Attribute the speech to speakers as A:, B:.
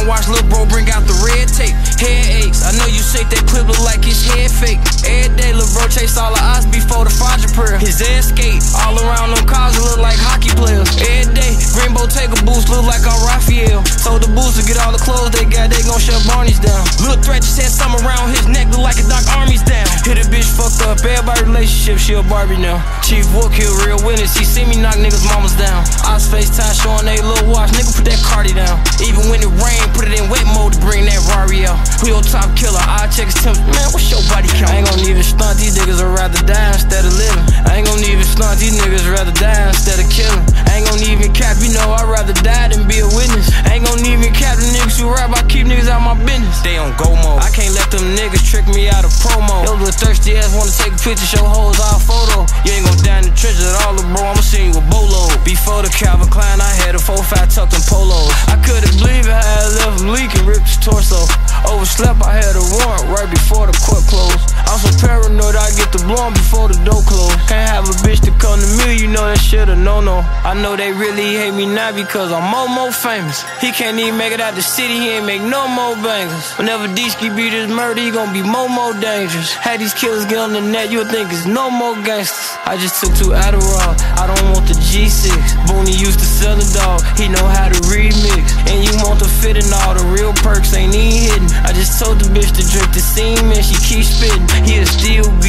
A: around, watch lil' bro bring out the red tape. Head aches, I know you shake that clip look like his head fake. Every day lil' bro chase all the odds before the Fajr prayer. His ass skate, all around them cars look like hockey players. Every day, Greenbow take a boost, look like I'm Raphael. Told the boost to get all the clothes they got, they gon' shut Barney's down. Lil' Threat just had something around his neck, look like a Doc Army's down. Hit a bitch fucked up, everybody relationship, she a Barbie now. Chief Wook, he a real witness, he see me knock niggas' mamas down. I was FaceTime showing they little watch, nigga put that Cardi down. Even when it rain, put it in wet mode to bring that Rari out. We on top killer, I check his temps, man, what's your body count? I ain't gon' even stunt, these niggas would rather die instead of living. I ain't gon' even stunt, these niggas rather die instead of killing. I ain't gon' even cap, you know I'd rather die than be a witness. I ain't gon' even cap the niggas who rap, I keep niggas out my business. They on go mode, I can't let them niggas trick me out of promo. Yo, little thirsty ass wanna take a picture, show hoes all photo. You ain't gon' die in the trenches at all, bro, I'ma send you a bolo. Before the Calvin Klein, I had a 4-5 tucked in polos. I couldn't believe it, how I left him leaking, ripped his torso. Overslept, I had a warrant right before the court closed. I'm so paranoid, I get the blowing before the door closed. Can't have a bitch to come to me, you know that shit a no-no. I know they really hate me now because I'm more famous. He can't even make it out the city, he ain't make no more bangers. Whenever D-Ski beat his murder, he gon' be more dangerous. Had these killers get on the net, you'll think it's no more gangsters. I just took 2 Adderall, I don't want the G6. Booney used to sell the dog, he know how to remix. And you want the fit and all the real perks ain't even hidden. I just told the bitch to drink the semen, she keep spitting. He'll still